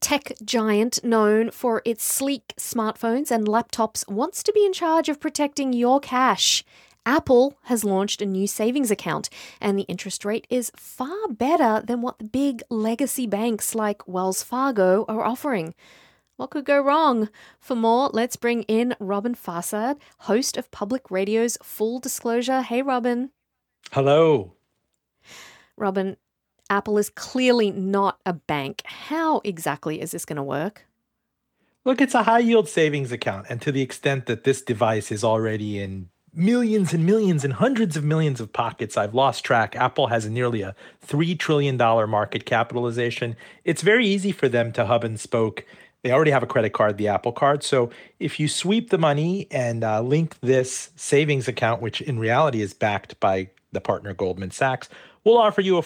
tech giant known for its sleek smartphones and laptops wants to be in charge of protecting your cash. Apple has launched a new savings account, and the interest rate is far better than what the big legacy banks like Wells Fargo are offering. What could go wrong? For more, let's bring in Robin Farsad, host of Public Radio's Full Disclosure. Hey, Robin. Hello. Robin, Apple is clearly not a bank. How exactly is this going to work? Look, it's a high yield savings account. And to the extent that this device is already in millions and millions and hundreds of millions of pockets, I've lost track. Apple has nearly a $3 trillion market capitalization. It's very easy for them to hub and spoke. They already have a credit card, the Apple Card. So if you sweep the money and link this savings account, which in reality is backed by the partner Goldman Sachs, we'll offer you a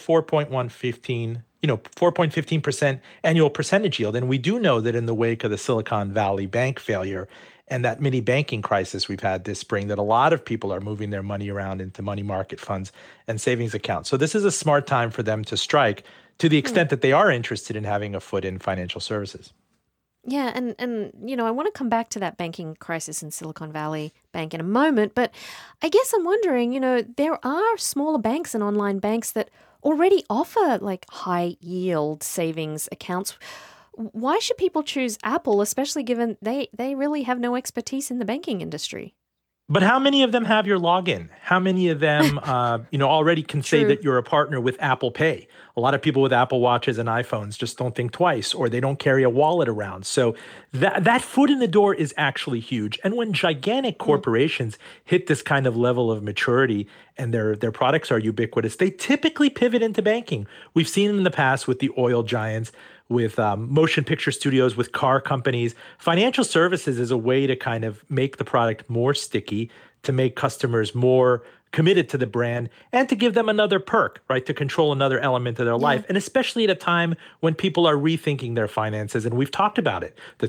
4.15% annual percentage yield. And we do know that in the wake of the Silicon Valley bank failure and that mini banking crisis we've had this spring, that a lot of people are moving their money around into money market funds and savings accounts. So this is a smart time for them to strike to the extent that they are interested in having a foot in financial services. Yeah, and I want to come back to that banking crisis in Silicon Valley Bank in a moment, but I guess I'm wondering, there are smaller banks and online banks that already offer like high yield savings accounts. Why should people choose Apple, especially given they really have no expertise in the banking industry? But how many of them have your login? How many of them, already can say that you're a partner with Apple Pay? A lot of people with Apple Watches and iPhones just don't think twice, or they don't carry a wallet around. So that foot in the door is actually huge. And when gigantic corporations hit this kind of level of maturity and their products are ubiquitous, they typically pivot into banking. We've seen it in the past with the oil giants, with motion picture studios, with car companies. Financial services is a way to kind of make the product more sticky, to make customers more committed to the brand, and to give them another perk, right? To control another element of their life. And especially at a time when people are rethinking their finances. And we've talked about it, the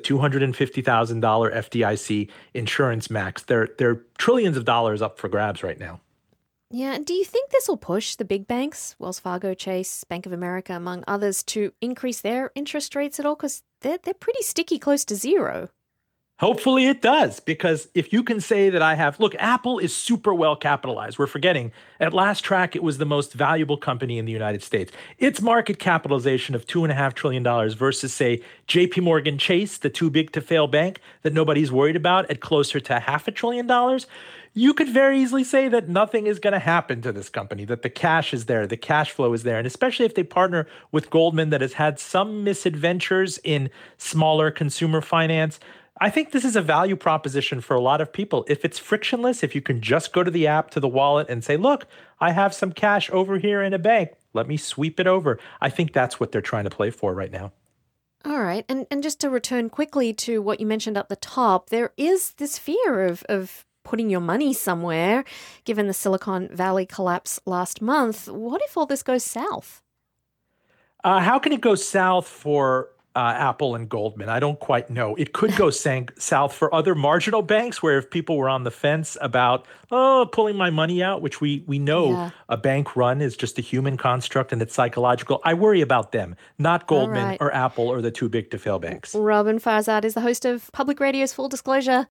$250,000 FDIC insurance max. They're trillions of dollars up for grabs right now. Yeah, and do you think this will push the big banks, Wells Fargo, Chase, Bank of America, among others, to increase their interest rates at all? Because they're pretty sticky, close to zero. Hopefully it does, because if you can say that look, Apple is super well capitalized. We're forgetting, at last track, it was the most valuable company in the United States. Its market capitalization of $2.5 trillion versus, say, JP Morgan Chase, the too big to fail bank that nobody's worried about, at closer to $500 billion. You could very easily say that nothing is going to happen to this company, that the cash is there, the cash flow is there. And especially if they partner with Goldman, that has had some misadventures in smaller consumer finance, I think this is a value proposition for a lot of people. If it's frictionless, if you can just go to the app, to the wallet and say, look, I have some cash over here in a bank, let me sweep it over. I think that's what they're trying to play for right now. All right. And just to return quickly to what you mentioned at the top, there is this fear of putting your money somewhere, given the Silicon Valley collapse last month. What if all this goes south? How can it go south for Apple and Goldman? I don't quite know. It could go south for other marginal banks, where if people were on the fence about, pulling my money out, which we know a bank run is just a human construct and it's psychological. I worry about them, not Goldman or Apple or the too big to fail banks. Robin Farsad is the host of Public Radio's Full Disclosure.